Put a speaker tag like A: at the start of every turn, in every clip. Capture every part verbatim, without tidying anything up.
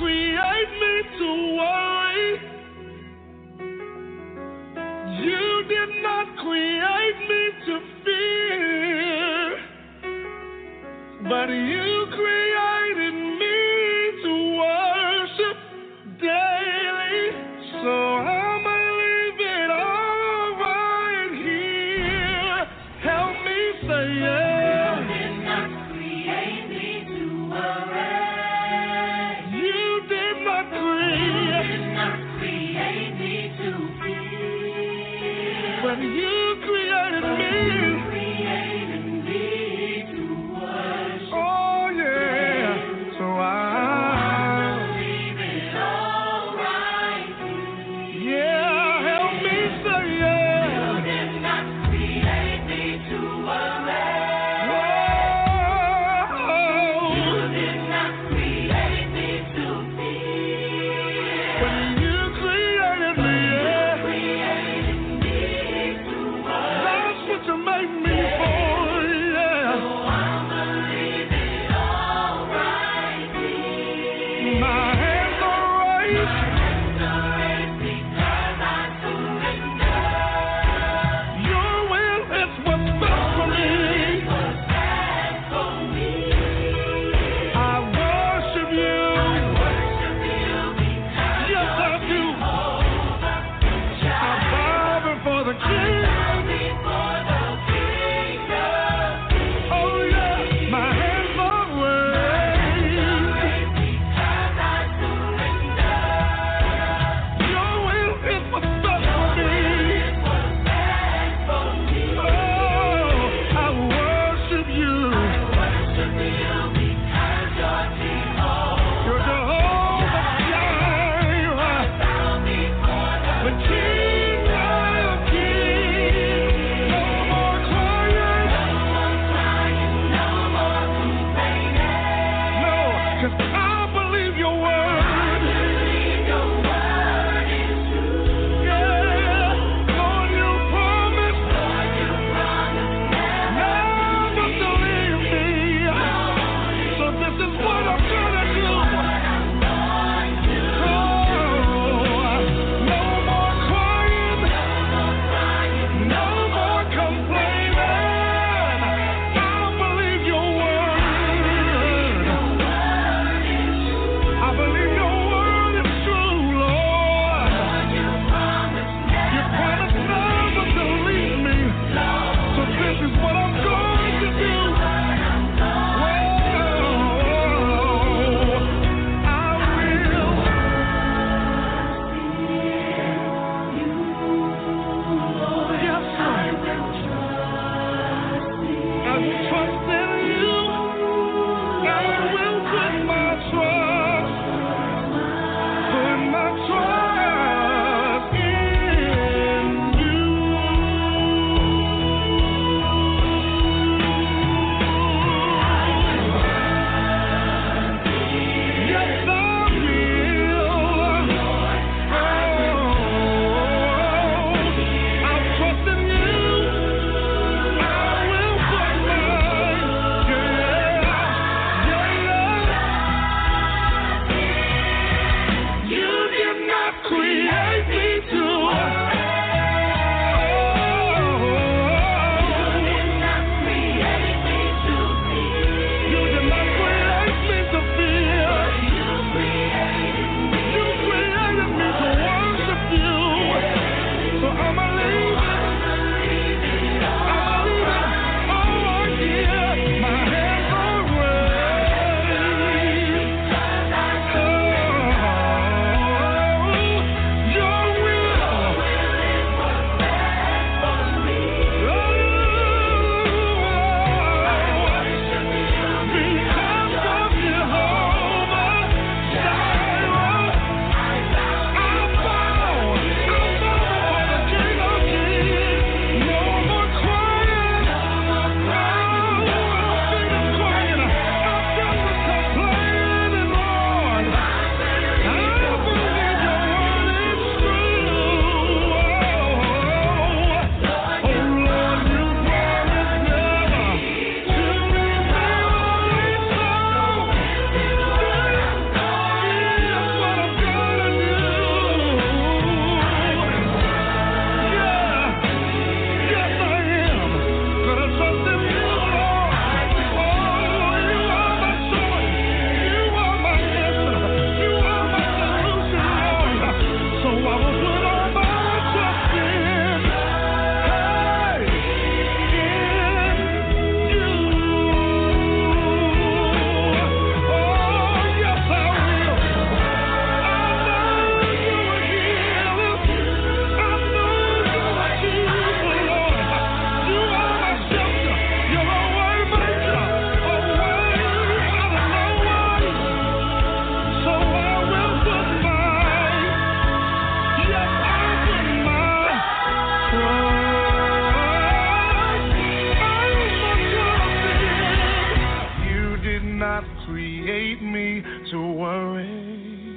A: create me to worry. You did not create me to fear, but you created me to worship daily. So I'ma leave it all right here. Help me say yeah.
B: You did not create me to worry.
A: You did not create.
B: You did not create me to fear,
A: But you created me.
B: you created me to worship.
A: Oh yeah. did not create me to worry.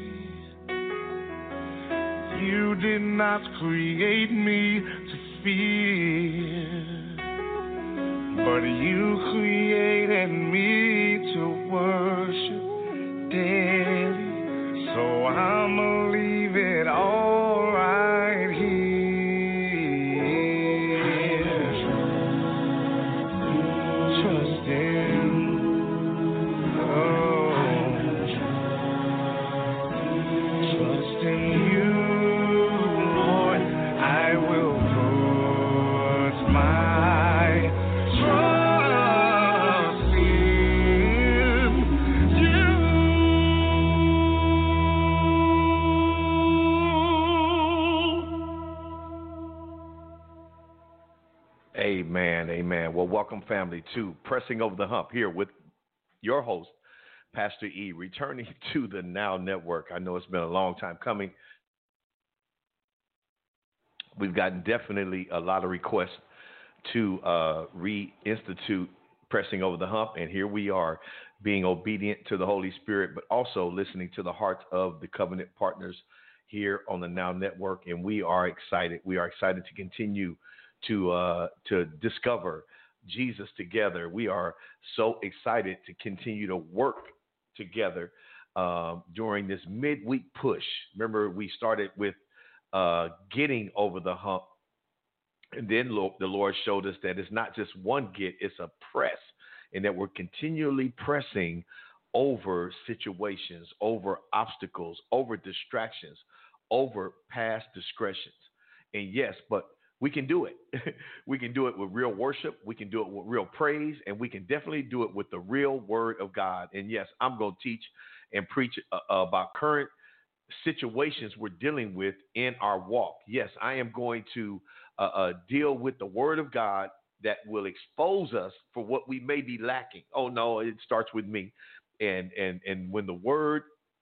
A: You did not create me to fear. But you created me to worship daily. So I'ma leave it all right here. Trust in, oh, trust in you, Lord. I will put my trust in you.
C: Amen, amen. Well, welcome, family, to Pressing Over the Hump here with your host, Pastor E, returning to the Now Network. I know it's been a long time coming. We've gotten definitely a lot of requests to uh, reinstitute Pressing Over the Hump, and here we are being obedient to the Holy Spirit, but also listening to the hearts of the covenant partners here on the Now Network, and we are excited. We are excited to continue to uh, to discover Jesus together. We are so excited to continue to work together uh, during this midweek push. Remember, we started with uh, getting over the hump, and then the Lord showed us that it's not just one get, it's a press, and that we're continually pressing over situations, over obstacles, over distractions, over past discretions. And yes, but we can do it. We can do it with real worship. We can do it with real praise, and we can definitely do it with the real word of God. And yes, I'm going to teach and preach uh, about current situations we're dealing with in our walk. Yes, I am going to uh, uh, deal with the word of God that will expose us for what we may be lacking. Oh no, it starts with me. And and and when the word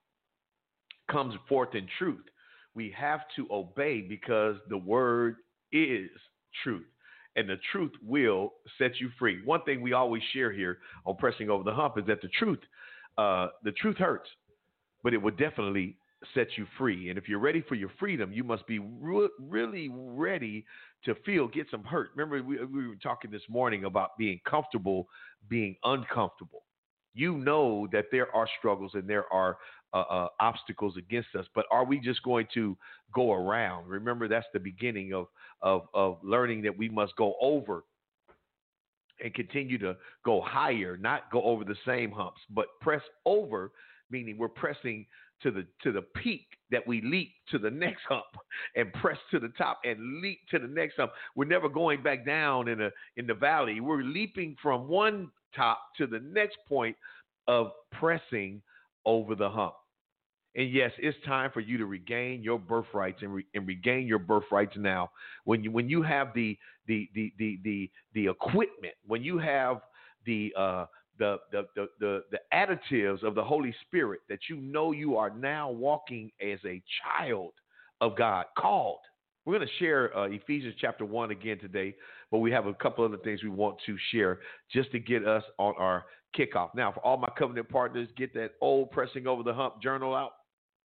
C: comes forth in truth, we have to obey, because the word is truth, and the truth will set you free. One thing we always share here on Pressing Over the Hump is that the truth, uh, the truth hurts, but it will definitely set you free. And if you're ready for your freedom, you must be re- really ready to feel, get some hurt. Remember, we, we were talking this morning about being comfortable, being uncomfortable. You know that there are struggles and there are uh, uh, obstacles against us, but are we just going to go around? Remember, that's the beginning of, of, of learning that we must go over and continue to go higher, not go over the same humps, but press over, meaning we're pressing to the to the peak, that we leap to the next hump and press to the top and leap to the next hump. We're never going back down in a in the valley. We're leaping from one top to the next point of pressing over the hump. And yes, it's time for you to regain your birthrights and, re, and regain your birthrights now. When you when you have the the the the the, the equipment, when you have the uh, the, the the the the additives of the Holy Spirit, that you know you are now walking as a child of God, called. We're going to share uh, Ephesians chapter one again today, but we have a couple other things we want to share just to get us on our kickoff. Now, for all my covenant partners, get that old Pressing Over the Hump journal out,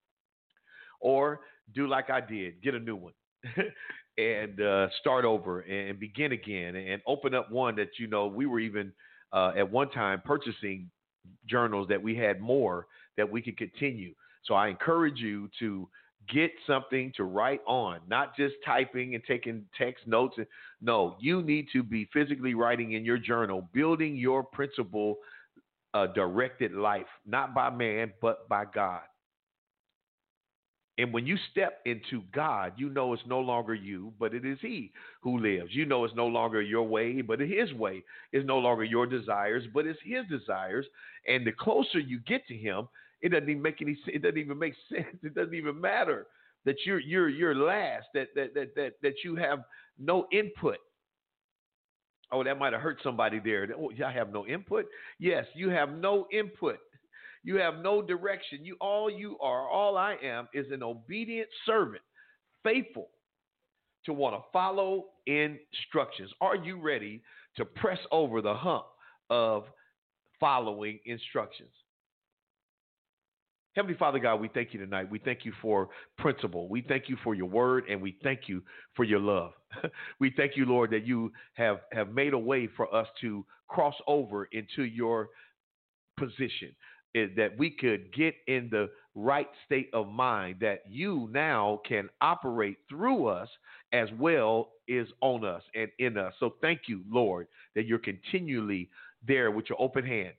C: or do like I did, get a new one and uh, start over and begin again, and open up one that, you know, we were even uh, at one time purchasing journals that we had more that we could continue. So I encourage you to get something to write on, not just typing and taking text notes. No, you need to be physically writing in your journal, building your principle uh, directed life, not by man, but by God. And when you step into God, you know it's no longer you, but it is He who lives. You know it's no longer your way, but His way. It's no longer your desires, but it's His desires. And the closer you get to Him, it doesn't even make any sense. It doesn't even make sense. It doesn't even matter that you're you're you're last. That that that that that you have no input. Oh, that might have hurt somebody there. Oh, I have no input. Yes, you have no input. You have no direction. You all you are, all I am, is an obedient servant, faithful to want to follow instructions. Are you ready to press over the hump of following instructions. Heavenly Father God, we thank you tonight. We thank you for principle. We thank you for your word, and we thank you for your love. We thank you, Lord, that you have, have made a way for us to cross over into your position, that we could get in the right state of mind, that you now can operate through us as well as on us and in us. So thank you, Lord, that you're continually there with your open hand,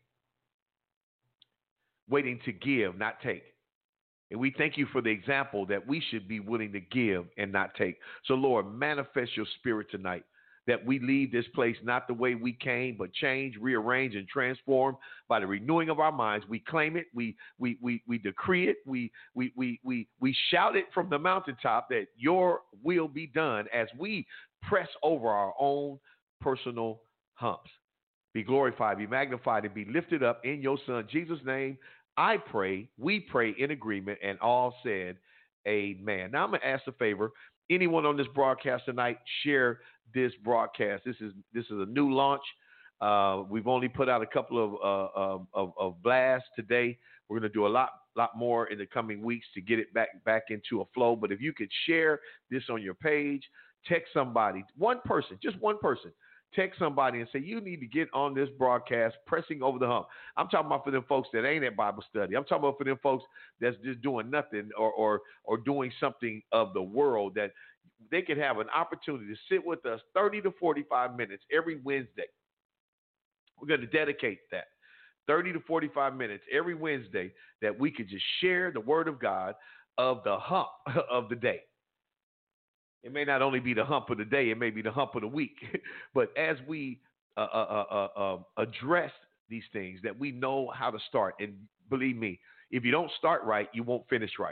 C: waiting to give, not take. And we thank you for the example that we should be willing to give and not take. So, Lord, manifest your spirit tonight, that we leave this place not the way we came, but change, rearrange, and transform by the renewing of our minds. We claim it, we we we we decree it, we we we we we shout it from the mountaintop that your will be done as we press over our own personal humps. Be glorified, be magnified, and be lifted up in your Son Jesus' name. I pray, we pray in agreement, and all said, amen. Now I'm going to ask a favor. Anyone on this broadcast tonight, share this broadcast. This is this is a new launch. Uh, we've only put out a couple of uh, of, of blasts today. We're going to do a lot lot more in the coming weeks to get it back back into a flow. But if you could share this on your page, text somebody, one person, just one person. Text somebody and say, you need to get on this broadcast, pressing over the hump. I'm talking about for them folks that ain't at Bible study. I'm talking about for them folks that's just doing nothing or or or doing something of the world, that they could have an opportunity to sit with us thirty to forty-five minutes every Wednesday. We're going to dedicate that thirty to forty-five minutes every Wednesday, that we could just share the word of God of the hump of the day. It may not only be the hump of the day, it may be the hump of the week. But as we uh, uh, uh, uh, address these things, that we know how to start. And believe me, if you don't start right, you won't finish right.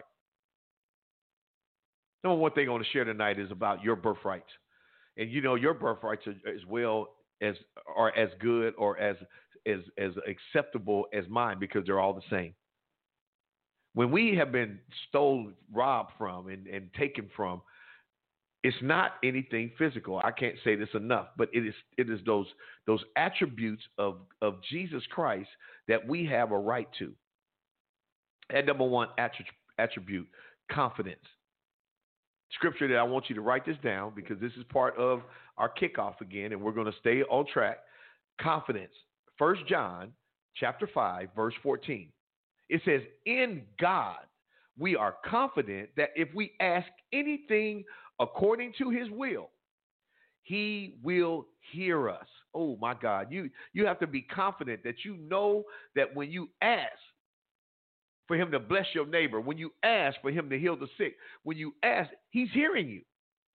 C: Number one thing I want to share tonight is about your birthrights. And you know, your birthrights are as well as are as good or as as as acceptable as mine, because they're all the same. When we have been stolen, robbed from, and, and taken from, it's not anything physical. I can't say this enough, but it is it is those those attributes of, of Jesus Christ that we have a right to. And number one attribute, confidence. Scripture that I want you to write this down, because this is part of our kickoff again, and we're going to stay on track. Confidence. First John chapter five, verse fourteen. It says, in God we are confident that if we ask anything according to his will, he will hear us. Oh my God. You, you have to be confident that you know that when you ask for him to bless your neighbor, when you ask for him to heal the sick, when you ask, he's hearing you.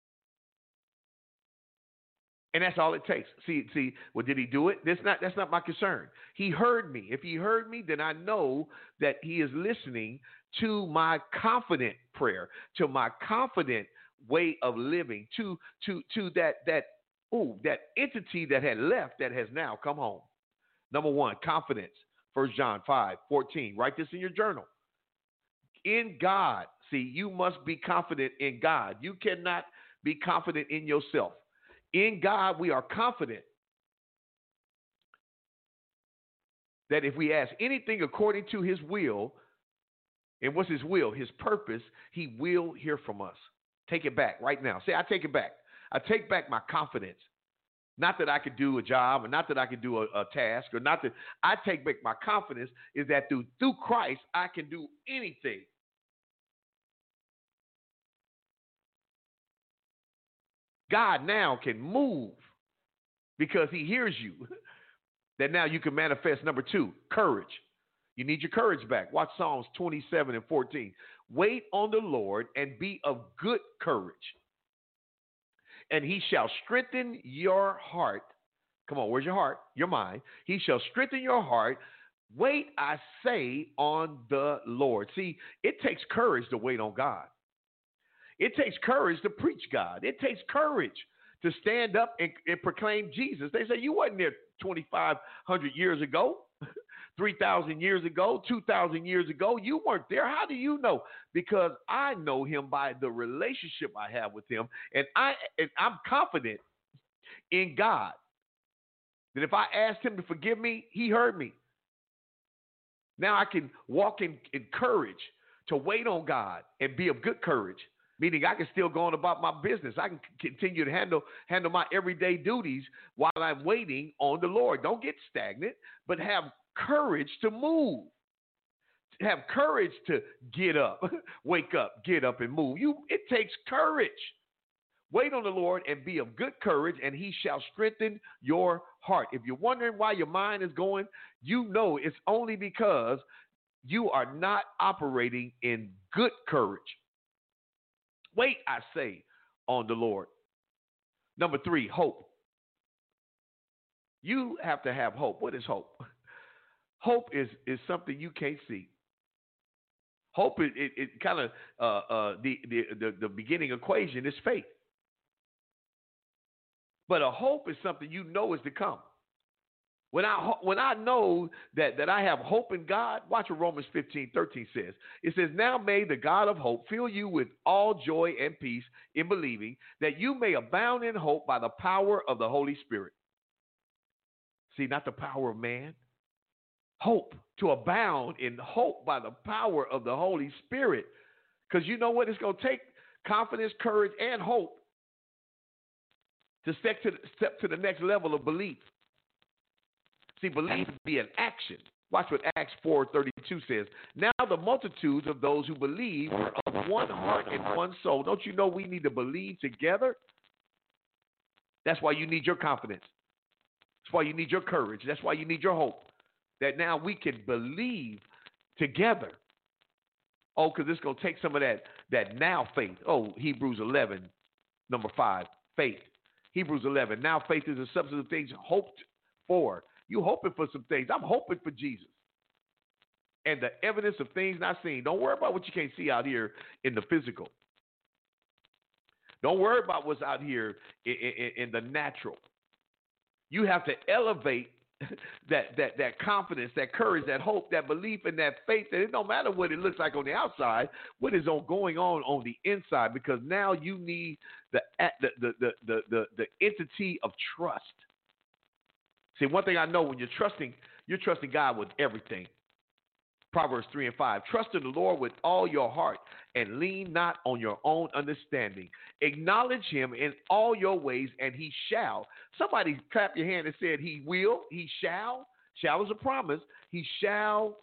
C: And that's all it takes. See, see, well, did he do it? That's not, that's not my concern. He heard me. If he heard me, then I know that he is listening to my confident prayer, to my confident way of living, to to to that that oh that entity that had left that has now come home. Number one, confidence. First John five fourteen. Write this in your journal. In God, see, you must be confident in God. You cannot be confident in yourself. In God, we are confident that if we ask anything according to his will, and what's his will? His purpose, he will hear from us. Take it back right now. Say, I take it back. I take back my confidence. Not that I could do a job, or not that I could do a, a task, or not that I take back my confidence is that through, through Christ, I can do anything. God now can move because he hears you. That now you can manifest. Number two, courage. You need your courage back. Watch Psalms twenty-seven and fourteen. Wait on the Lord and be of good courage, and he shall strengthen your heart. Come on, where's your heart? Your mind. He shall strengthen your heart. Wait, I say, on the Lord. See, it takes courage to wait on God. It takes courage to preach God. It takes courage to stand up and, and proclaim Jesus. They say, you wasn't there twenty-five hundred years ago, three thousand years ago, two thousand years ago. You weren't there. How do you know? Because I know him by the relationship I have with him. And, I, and I'm confident in God that if I asked him to forgive me, he heard me. Now I can walk in, in courage to wait on God and be of good courage, meaning I can still go on about my business. I can continue to handle handle my everyday duties while I'm waiting on the Lord. Don't get stagnant, but have courage to move. Have courage to get up, wake up, get up and move. You, it takes courage. Wait on the Lord and be of good courage, and he shall strengthen your heart. If you're wondering why your mind is going, you know it's only because you are not operating in good courage. Wait, I say, on the Lord. Number three, hope. You have to have hope. What is hope? Hope is, is something you can't see. Hope, it, it, it kind of, uh, uh, the, the, the, the beginning equation is faith. But a hope is something you know is to come. When I when I know that, that I have hope in God, watch what Romans fifteen thirteen says. It says, now may the God of hope fill you with all joy and peace in believing, that you may abound in hope by the power of the Holy Spirit. See, not the power of man. Hope, to abound in hope by the power of the Holy Spirit. Because you know what? It's going to take confidence, courage, and hope to step to, step to the next level of belief. See, belief be an action. Watch what Acts four thirty-two says. Now the multitudes of those who believe were of one heart and one soul. Don't you know we need to believe together? That's why you need your confidence. That's why you need your courage. That's why you need your hope. That now we can believe together. Oh, because it's going to take some of that, that now faith. Oh, Hebrews eleven, number five, faith. Hebrews eleven. Now faith is the substance of things hoped for. You hoping for some things. I'm hoping for Jesus. And the evidence of things not seen. Don't worry about what you can't see out here in the physical. Don't worry about what's out here in, in, in the natural. You have to elevate that that that confidence, that courage, that hope, that belief, and that faith, that it don't matter what it looks like on the outside, what is on going on on the inside, because now you need the the the the the, the, the entity of trust. See, one thing I know, when you're trusting, you're trusting God with everything. Proverbs three and five. Trust in the Lord with all your heart and lean not on your own understanding. Acknowledge him in all your ways, and he shall. Somebody clap your hand and said he will, he shall. Shall is a promise. He shall.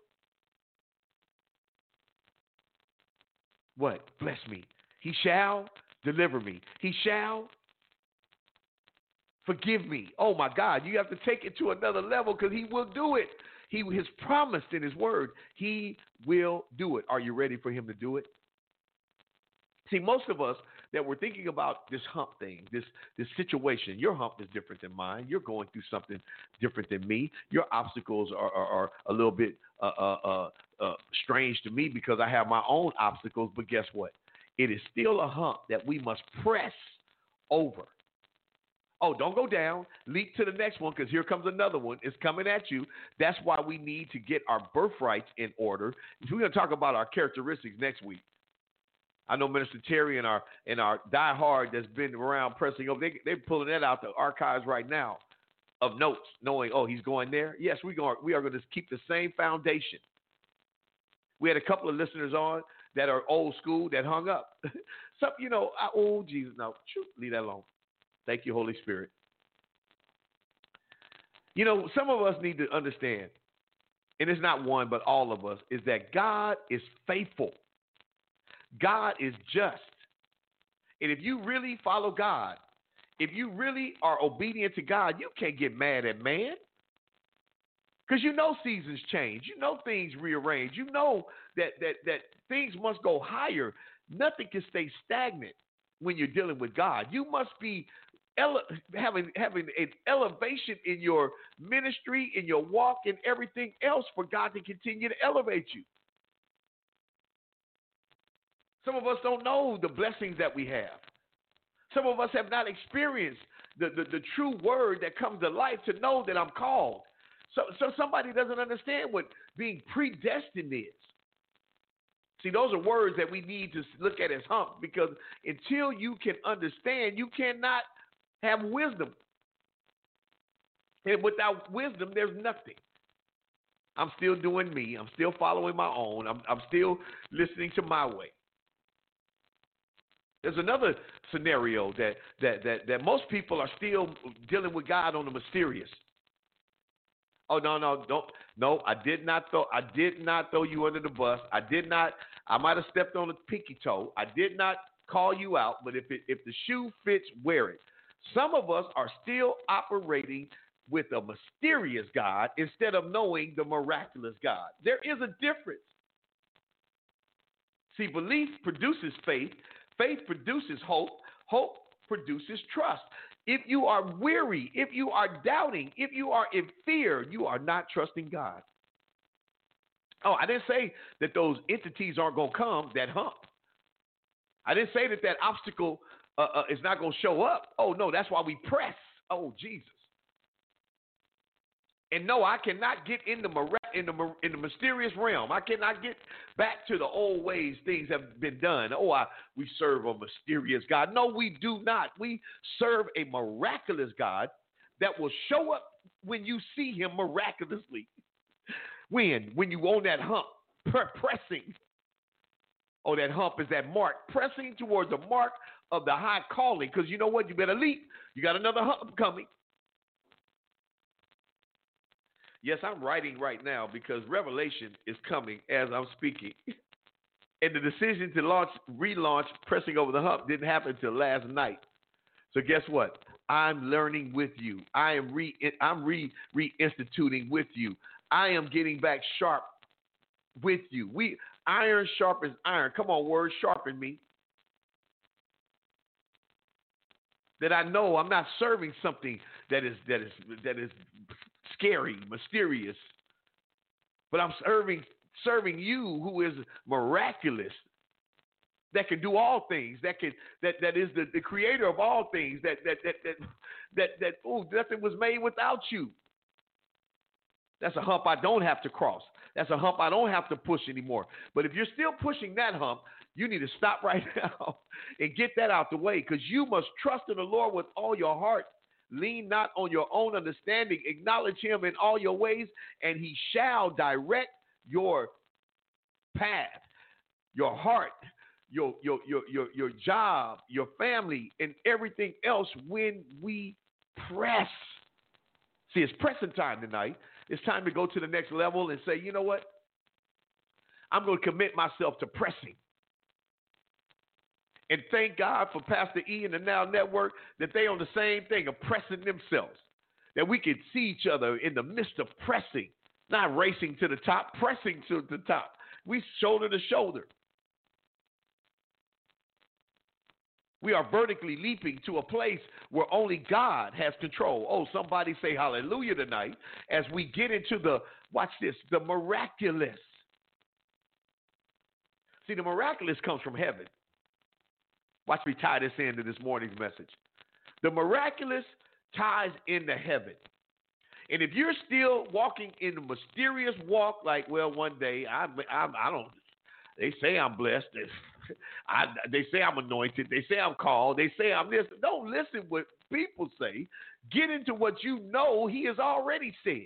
C: What? Bless me. He shall deliver me. He shall forgive me. Oh my God. You have to take it to another level, because he will do it. He has promised in his word, he will do it. Are you ready for him to do it? See, most of us that we're thinking about this hump thing, this, this situation, your hump is different than mine. You're going through something different than me. Your obstacles are, are, are a little bit uh, uh, uh, uh, strange to me, because I have my own obstacles. But guess what? It is still a hump that we must press over. Oh, don't go down. Leap to the next one, because here comes another one. It's coming at you. That's why we need to get our birthrights in order. We're going to talk about our characteristics next week. I know Minister Terry and our and our diehard that's been around pressing over, they, they're pulling that out the archives right now of notes, knowing, oh, he's going there. Yes, we're going, we are going to keep the same foundation. We had a couple of listeners on that are old school that hung up. Some, you know, I, oh, Jesus, no, shoot, leave that alone. Thank you, Holy Spirit. You know, some of us need to understand, and it's not one, but all of us, is that God is faithful. God is just. And if you really follow God, if you really are obedient to God, you can't get mad at man. Because you know seasons change. You know things rearrange. You know that, that, that things must go higher. Nothing can stay stagnant when you're dealing with God. You must be Ele- having having an elevation in your ministry, in your walk, and everything else for God to continue to elevate you. Some of us don't know the blessings that we have. Some of us have not experienced the, the, the true word that comes to life to know that I'm called. So, so somebody doesn't understand what being predestined is. See, those are words that we need to look at as humps, because until you can understand, you cannot have wisdom. And without wisdom, there's nothing. I'm still doing me. I'm still following my own. I'm, I'm still listening to my way. There's another scenario that, that, that, that most people are still dealing with God on the mysterious. Oh, no, no, don't. No, I did not throw I did not throw you under the bus. I did not. I might have stepped on a pinky toe. I did not call you out, but if it, if the shoe fits, wear it. Some of us are still operating with a mysterious God instead of knowing the miraculous God. There is a difference. See, belief produces faith. Faith produces hope. Hope produces trust. If you are weary, if you are doubting, if you are in fear, you are not trusting God. Oh, I didn't say that those entities aren't going to come, that hump. I didn't say that that obstacle uh, uh, is not going to show up. Oh, no, that's why we press. Oh, Jesus. And no, I cannot get in the, in the in the mysterious realm. I cannot get back to the old ways things have been done. Oh, I, we serve a mysterious God. No, we do not. We serve a miraculous God that will show up when you see him miraculously. When? When you on that hump, pressing. Oh, that hump is that mark, pressing towards the mark of the high calling. Because you know what? You better leap. You got another hump coming. Yes, I'm writing right now because revelation is coming as I'm speaking. And the decision to launch, relaunch Pressing Over the Hump didn't happen until last night. So guess what? I'm learning with you. I am re I'm re reinstituting with you. I am getting back sharp with you. We iron sharpens iron. Come on, word, sharpen me. That I know I'm not serving something that is that is that is scary, mysterious, but I'm serving serving you who is miraculous, that can do all things, that can that that is the, the creator of all things, that that that that that, that oh, nothing was made without you. That's a hump I don't have to cross. That's a hump I don't have to push anymore. But if you're still pushing that hump, you need to stop right now and get that out the way, because you must trust in the Lord with all your heart. Lean not on your own understanding. Acknowledge him in all your ways, and he shall direct your path, your heart, your, your, your, your, your job, your family, and everything else when we press. See, it's pressing time tonight. It's time to go to the next level and say, you know what? I'm going to commit myself to pressing. And thank God for Pastor E and the Now Network that they on the same thing of pressing themselves. That we can see each other in the midst of pressing, not racing to the top, pressing to the top. We shoulder to shoulder. We are vertically leaping to a place where only God has control. Oh, somebody say hallelujah tonight as we get into the, watch this, the miraculous. See, the miraculous comes from heaven. Watch me tie this into this morning's message. The miraculous ties into heaven. And if you're still walking in the mysterious walk, like, well, one day, I, I, I don't, they say I'm blessed. I, they say I'm anointed. They say I'm called. They say I'm this. Don't listen what people say. Get into what you know he has already said.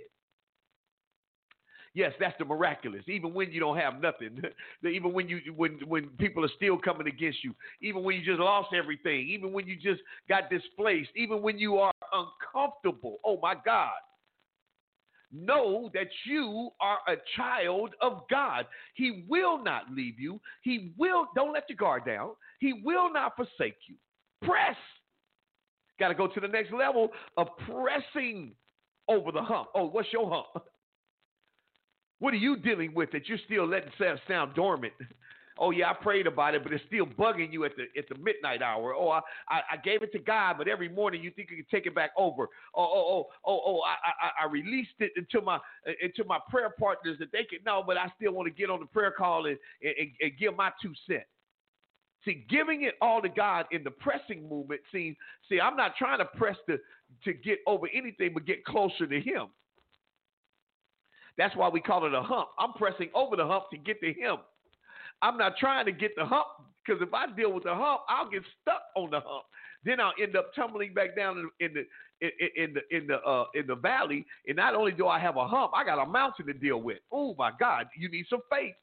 C: Yes, that's the miraculous. Even when you don't have nothing, even when you when when people are still coming against you, even when you just lost everything, even when you just got displaced, even when you are uncomfortable. Oh my God. Know that you are a child of God. He will not leave you. He will, don't let your guard down. He will not forsake you. Press. Got to go to the next level of pressing over the hump. Oh, what's your hump? What are you dealing with that you're still letting sound dormant? Oh, yeah, I prayed about it, but it's still bugging you at the at the midnight hour. Oh, I, I, I gave it to God, but every morning you think you can take it back over. Oh, oh, oh, oh, oh, I, I, I released it into my into my prayer partners that they can know, but I still want to get on the prayer call and, and, and give my two cents. See, giving it all to God in the pressing movement, see, see, I'm not trying to press to, to get over anything, but get closer to him. That's why we call it a hump. I'm pressing over the hump to get to him. I'm not trying to get the hump, because if I deal with the hump, I'll get stuck on the hump. Then I'll end up tumbling back down in, in the in, in the in the uh, in the valley. And not only do I have a hump, I got a mountain to deal with. Oh my God, you need some faith.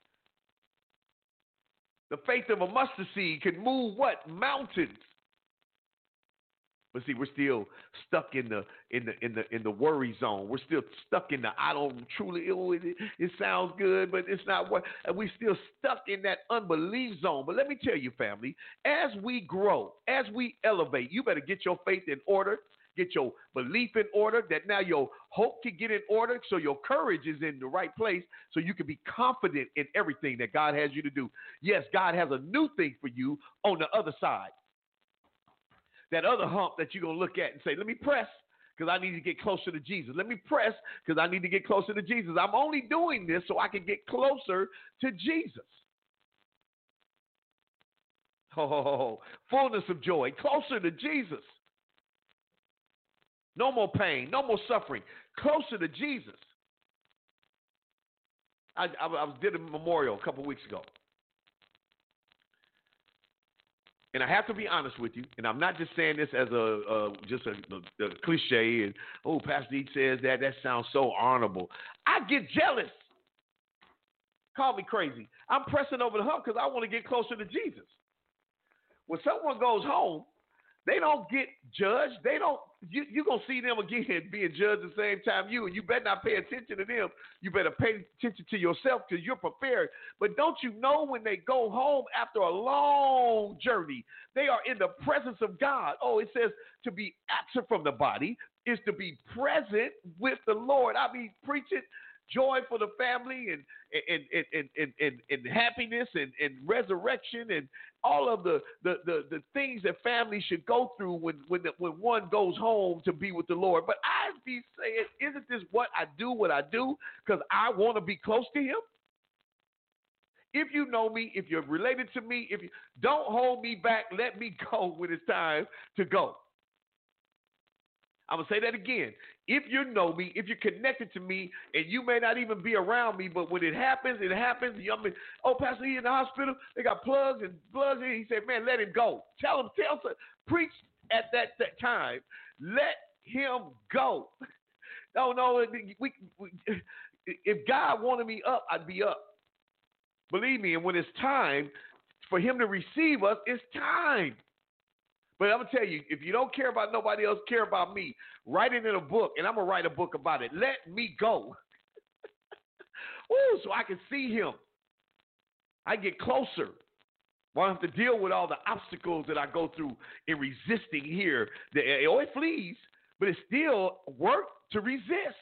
C: The faith of a mustard seed can move what? Mountains. But see, we're still stuck in the in the in the in the worry zone. We're still stuck in the I don't truly. Oh, it, it sounds good, but it's not what. And we're still stuck in that unbelief zone. But let me tell you, family, as we grow, as we elevate, you better get your faith in order, get your belief in order. That now your hope can get in order, so your courage is in the right place, so you can be confident in everything that God has you to do. Yes, God has a new thing for you on the other side. That other hump that you're going to look at and say, let me press because I need to get closer to Jesus. Let me press because I need to get closer to Jesus. I'm only doing this so I can get closer to Jesus. Oh, fullness of joy, closer to Jesus. No more pain, no more suffering, closer to Jesus. I, I, I did a memorial a couple weeks ago. And I have to be honest with you, and I'm not just saying this as a uh, just a, a, a cliche, and, oh, Pastor D says that, that sounds so honorable. I get jealous. Call me crazy. I'm pressing over the hump because I want to get closer to Jesus. When someone goes home, they don't get judged. They don't. You, you're going to see them again being judged at the same time you, and you better not pay attention to them. You better pay attention to yourself because you're prepared. But don't you know when they go home after a long journey, they are in the presence of God. Oh, it says to be absent from the body is to be present with the Lord. I mean, preaching joy for the family and and and and and, and, and happiness and, and resurrection and all of the, the, the, the things that families should go through when when the, when one goes home to be with the Lord. But I be saying, isn't this what I do? What I do because I want to be close to Him. If you know me, if you're related to me, if you don't hold me back, let me go when it's time to go. I'm going to say that again. If you know me, if you're connected to me, and you may not even be around me, but when it happens, it happens. I mean, oh, Pastor, he in the hospital. They got plugs and plugs. And he said, man, let him go. Tell him, tell him, preach at that, that time. Let him go. No, no. We, we, if God wanted me up, I'd be up. Believe me, and when it's time for him to receive us, it's time. But I'm going to tell you, if you don't care about nobody else, care about me, write it in a book, and I'm going to write a book about it. Let me go. Woo, so I can see him. I get closer. I don't have to deal with all the obstacles that I go through in resisting here. Oh, it flees, but it's still work to resist.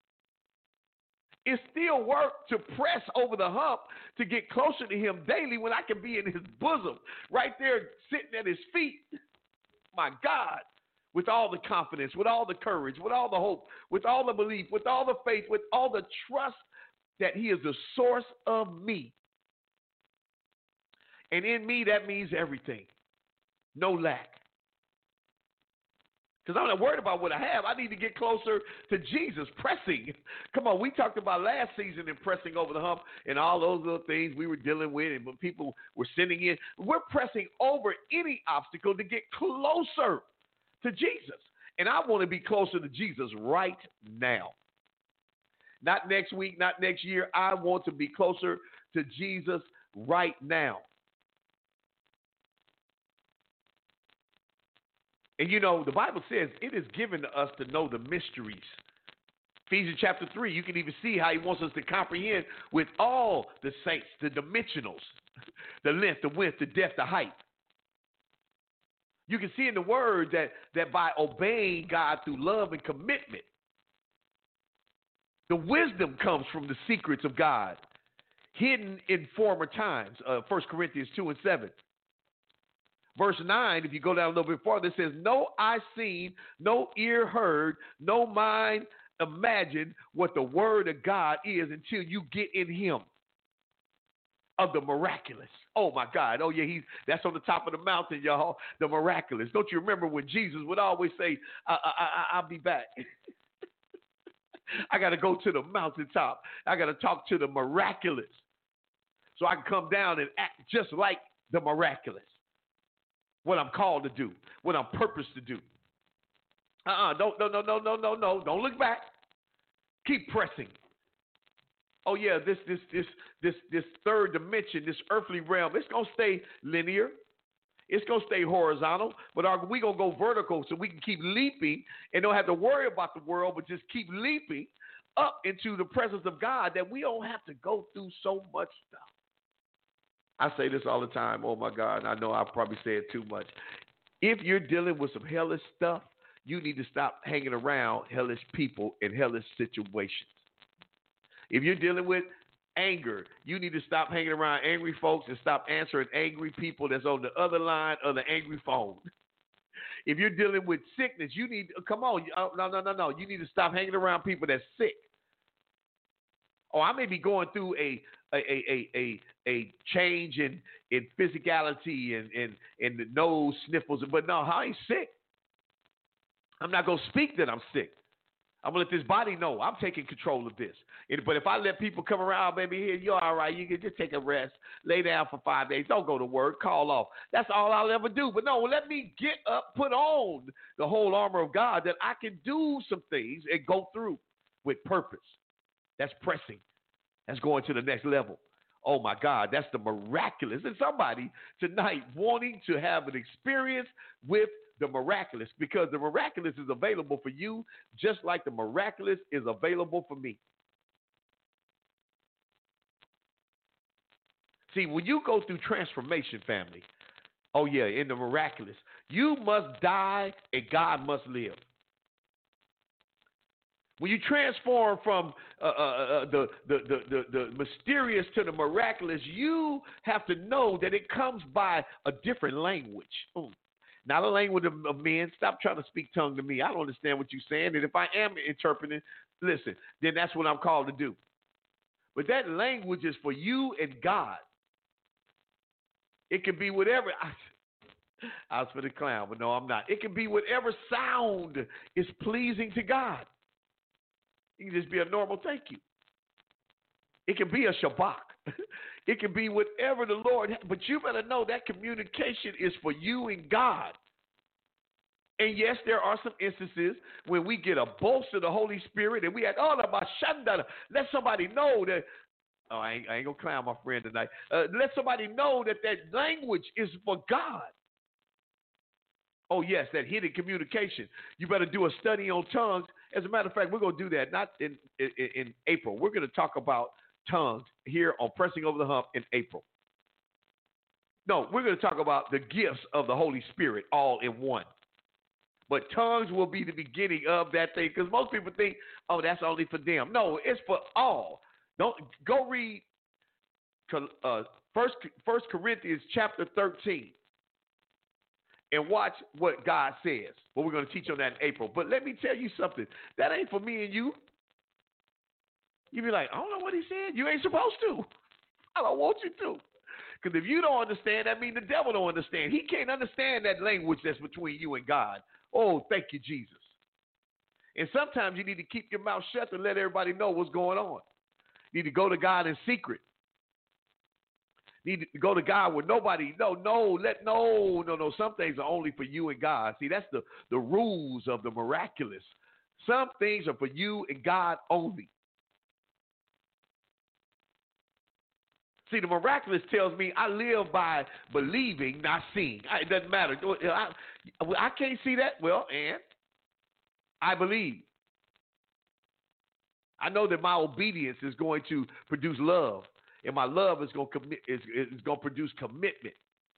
C: It's still work to press over the hump to get closer to him daily when I can be in his bosom, right there sitting at his feet. My God, with all the confidence, with all the courage, with all the hope, with all the belief, with all the faith, with all the trust that he is the source of me. And in me, that means everything. No lack. Because I'm not worried about what I have. I need to get closer to Jesus, pressing. Come on, we talked about last season and pressing over the hump and all those little things we were dealing with and when people were sending in. We're pressing over any obstacle to get closer to Jesus. And I want to be closer to Jesus right now. Not next week, not next year. I want to be closer to Jesus right now. And, you know, the Bible says it is given to us to know the mysteries. Ephesians chapter three, you can even see how he wants us to comprehend with all the saints, the dimensionals, the length, the width, the depth, the height. You can see in the word that, that by obeying God through love and commitment, the wisdom comes from the secrets of God, hidden in former times, uh, First Corinthians two and seven. Verse nine, if you go down a little bit farther, it says, no eye seen, no ear heard, no mind imagined what the word of God is until you get in him. Of the miraculous. Oh, my God. Oh, yeah, he's that's on the top of the mountain, y'all. The miraculous. Don't you remember when Jesus would always say, I, I, I, I'll be back. I got to go to the mountaintop. I got to talk to the miraculous so I can come down and act just like the miraculous. what I'm called to do, what I'm purposed to do. Uh-uh, don't, no, no, no, no, no, no. Don't look back. Keep pressing. Oh yeah, this, this, this, this, this third dimension, this earthly realm, it's gonna stay linear. It's gonna stay horizontal, but are we gonna go vertical so we can keep leaping and don't have to worry about the world, but just keep leaping up into the presence of God that we don't have to go through so much stuff. I say this all the time. Oh my God, I know I probably say it too much. If you're dealing with some hellish stuff, you need to stop hanging around hellish people and hellish situations. If you're dealing with anger, you need to stop hanging around angry folks and stop answering angry people that's on the other line of the angry phone. If you're dealing with sickness, you need to, come on, no, no, no, no. You need to stop hanging around people that's sick. Or I may be going through a a a a a change in, in physicality and, and, and the nose sniffles, but no, I ain't sick. I'm not going to speak that I'm sick. I'm going to let this body know I'm taking control of this. But if I let people come around, baby, here, you're all right. You can just take a rest, lay down for five days. Don't go to work, call off. That's all I'll ever do. But no, let me get up, put on the whole armor of God that I can do some things and go through with purpose. That's pressing. That's going to the next level. Oh, my God, that's the miraculous. And somebody tonight wanting to have an experience with the miraculous, because the miraculous is available for you just like the miraculous is available for me. See, when you go through transformation, family, oh, yeah, in the miraculous, you must die and God must live. When you transform from uh, uh, the, the, the, the, the mysterious to the miraculous, you have to know that it comes by a different language. Mm. Not a language of, of men. Stop trying to speak tongue to me. I don't understand what you're saying. And if I am interpreting, listen, then that's what I'm called to do. But that language is for you and God. It can be whatever. I, I was for the clown, but no, I'm not. It can be whatever sound is pleasing to God. It can just be a normal thank you. It can be a Shabbat. It can be whatever the Lord, but you better know that communication is for you and God. And yes, there are some instances when we get a bolster of the Holy Spirit and we act, oh, let somebody know that, oh, I ain't, I ain't going to clown my friend tonight. Uh, let somebody know that that language is for God. Oh, yes, that hidden communication. You better do a study on tongues. As a matter of fact, we're going to do that not in, in, in April. We're going to talk about tongues here on Pressing Over the Hump in April. No, we're going to talk about the gifts of the Holy Spirit all in one. But tongues will be the beginning of that thing, because most people think, oh, that's only for them. No, it's for all. Don't go read uh, First First Corinthians chapter thirteen and watch what God says. Well, we're going to teach on that in April. But let me tell you something. That ain't for me and you. You be like, I don't know what he said. You ain't supposed to. I don't want you to. Because if you don't understand, that means the devil don't understand. He can't understand that language that's between you and God. Oh, thank you, Jesus. And sometimes you need to keep your mouth shut and let everybody know what's going on. You need to go to God in secret. You need to go to God with nobody. No, no, let no, no, no. Some things are only for you and God. See, that's the, the rules of the miraculous. Some things are for you and God only. See, the miraculous tells me I live by believing, not seeing. It doesn't matter. I, I can't see that. Well, and I believe. I know that my obedience is going to produce love, and my love is going to commit, is, is going to produce commitment.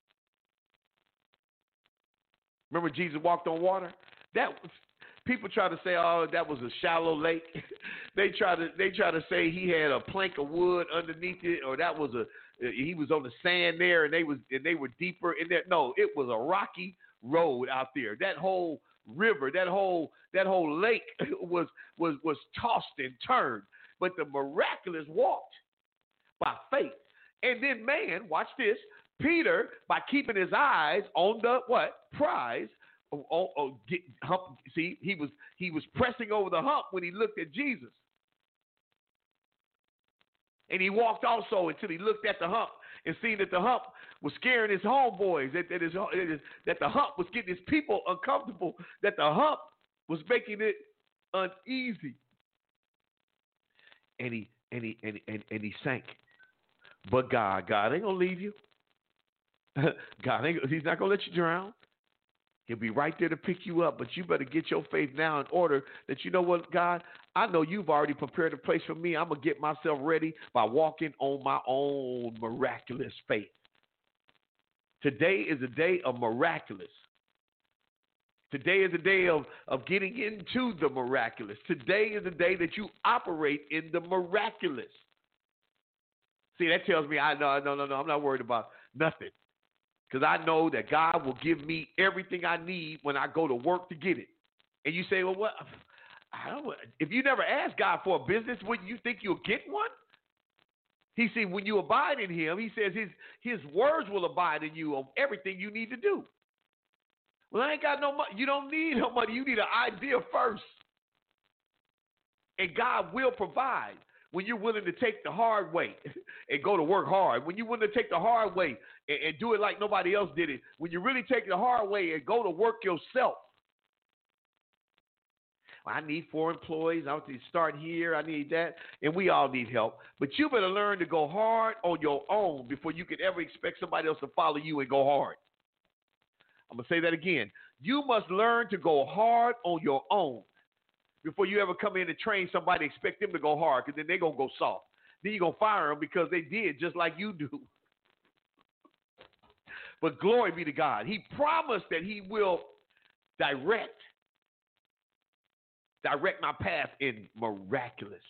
C: Remember Jesus walked on water? That people try to say, oh, that was a shallow lake. they try to they try to say he had a plank of wood underneath it, or that was a he was on the sand there, and they was and they were deeper in there. No, it was a rocky road out there. That whole river, that whole that whole lake was was was tossed and turned. But the miraculous walked by faith. And then man, watch this, Peter, by keeping his eyes on the what? Prize. Oh, oh, oh, get, hump, see, he was he was pressing over the hump when he looked at Jesus. And he walked also until he looked at the hump and seen that the hump was scaring his homeboys, that, that, his, that the hump was getting his people uncomfortable, that the hump was making it uneasy. And he and he and, and, and he sank. But God, God ain't gonna leave you. God ain't he's not gonna let you drown. He'll be right there to pick you up, but you better get your faith now in order that you know what, God, I know you've already prepared a place for me. I'm going to get myself ready by walking on my own miraculous faith. Today is a day of miraculous. Today is a day of, of getting into the miraculous. Today is a day that you operate in the miraculous. See, that tells me, I no, no, no, no, I'm not worried about nothing. Because I know that God will give me everything I need when I go to work to get it. And you say, well, what? I don't. If you never asked God for a business, wouldn't you think you'll get one? He said, when you abide in him, he says his, his words will abide in you of everything you need to do. Well, I ain't got no money. You don't need no money. You need an idea first. And God will provide. When you're willing to take the hard way and go to work hard, when you're willing to take the hard way and, and do it like nobody else did it, when you really take the hard way and go to work yourself. I need four employees. I want to start here. I need that. And we all need help. But you better learn to go hard on your own before you could ever expect somebody else to follow you and go hard. I'm going to say that again. You must learn to go hard on your own before you ever come in and train somebody, expect them to go hard, because then they're going to go soft. Then you're going to fire them because they did just like you do. But glory be to God. He promised that he will direct, direct my path in miraculous.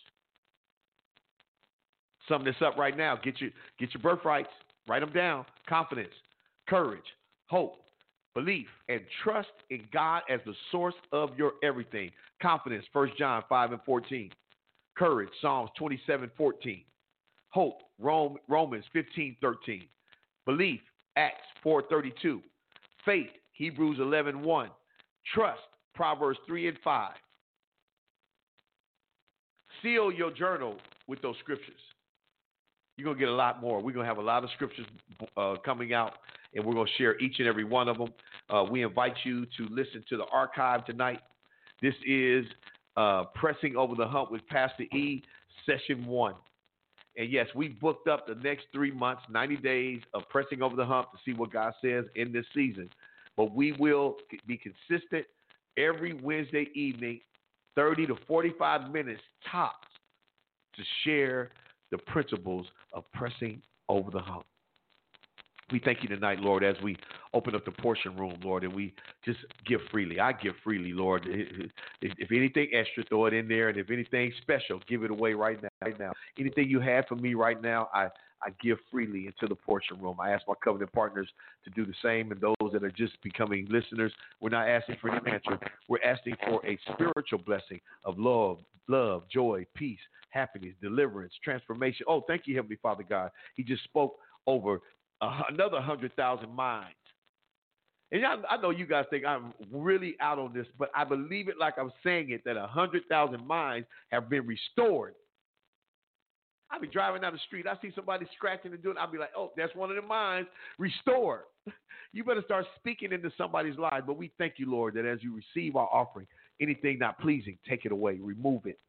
C: Sum this up right now. Get your, get your birthrights. Write them down. Confidence, courage, hope, belief, and trust in God as the source of your everything. Confidence, First John five and fourteen. Courage, Psalms twenty-seven fourteen. Hope, Rome, Romans fifteen thirteen. Belief, Acts four thirty-two. Faith, Hebrews eleven one. Trust, Proverbs three and five. Seal your journal with those scriptures. You're going to get a lot more. We're going to have a lot of scriptures uh, coming out, and we're going to share each and every one of them. Uh, we invite you to listen to the archive tonight. This is uh, Pressing Over the Hump with Pastor E, Session one. And, yes, we booked up the next three months, ninety days of Pressing Over the Hump to see what God says in this season. But we will be consistent every Wednesday evening, thirty to forty-five minutes tops, to share the principles of pressing over the hump. We thank you tonight, Lord, as we open up the portion room, Lord, and we just give freely. I give freely, Lord. If, if anything extra, throw it in there, and if anything special, give it away right now. Right now. Anything you have for me right now, I, I give freely into the portion room. I ask my covenant partners to do the same, and those that are just becoming listeners, we're not asking for an answer. We're asking for a spiritual blessing of love, love, joy, peace, happiness, deliverance, transformation. Oh, thank you, Heavenly Father God. He just spoke over uh, another one hundred thousand minds. And I, I know you guys think I'm really out on this, but I believe it like I'm saying it, that one hundred thousand minds have been restored. I'll be driving down the street. I see somebody scratching and doing it. I'll be like, oh, that's one of the minds restored. You better start speaking into somebody's life. But we thank you, Lord, that as you receive our offering, anything not pleasing, take it away, remove it.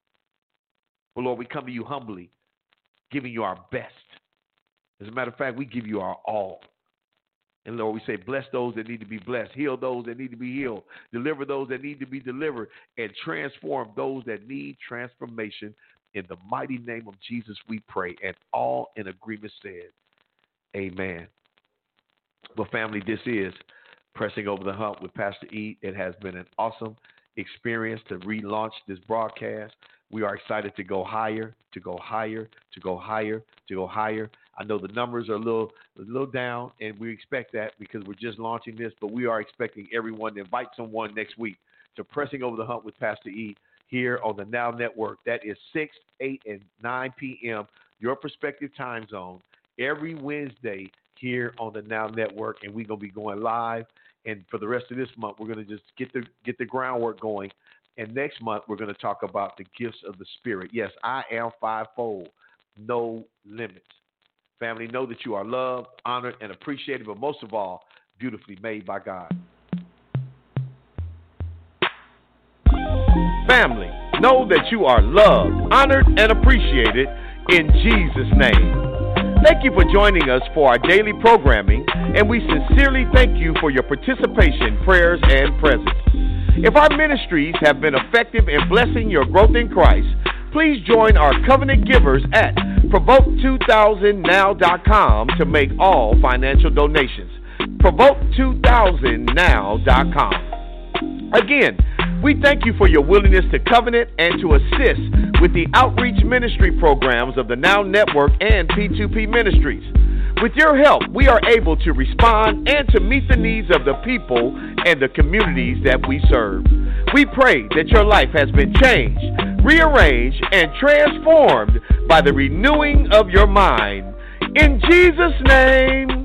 C: But, Lord, we come to you humbly, giving you our best. As a matter of fact, we give you our all. And, Lord, we say, bless those that need to be blessed, heal those that need to be healed, deliver those that need to be delivered, and transform those that need transformation. In the mighty name of Jesus, we pray. And all in agreement said, amen. Well, family, this is Pressing Over the Hump with Pastor E. It has been an awesome experience to relaunch this broadcast. We are excited to go higher, to go higher, to go higher, to go higher. I know the numbers are a little, a little down, and we expect that because we're just launching this, but we are expecting everyone to invite someone next week to Pressing Over the Hump with Pastor E here on the Now Network. That is six, eight, and nine p.m., your perspective time zone, every Wednesday here on the Now Network, and we're going to be going live. And for the rest of this month, we're going to just get the get the groundwork going. And next month, we're going to talk about the gifts of the Spirit. Yes, I am fivefold. no limits. Family, know that you are loved, honored, and appreciated, but most of all, beautifully made by God. Family, know that you are loved, honored, and appreciated in Jesus' name. Thank you for joining us for our daily programming, and we sincerely thank you for your participation, prayers, and presence. If our ministries have been effective in blessing your growth in Christ, please join our covenant givers at provoke two thousand now dot com to make all financial donations. provoke two thousand now dot com. Again, we thank you for your willingness to covenant and to assist with the outreach ministry programs of the Now Network and P two P Ministries. With your help, we are able to respond and to meet the needs of the people and the communities that we serve. We pray that your life has been changed, rearranged, and transformed by the renewing of your mind. In Jesus' name.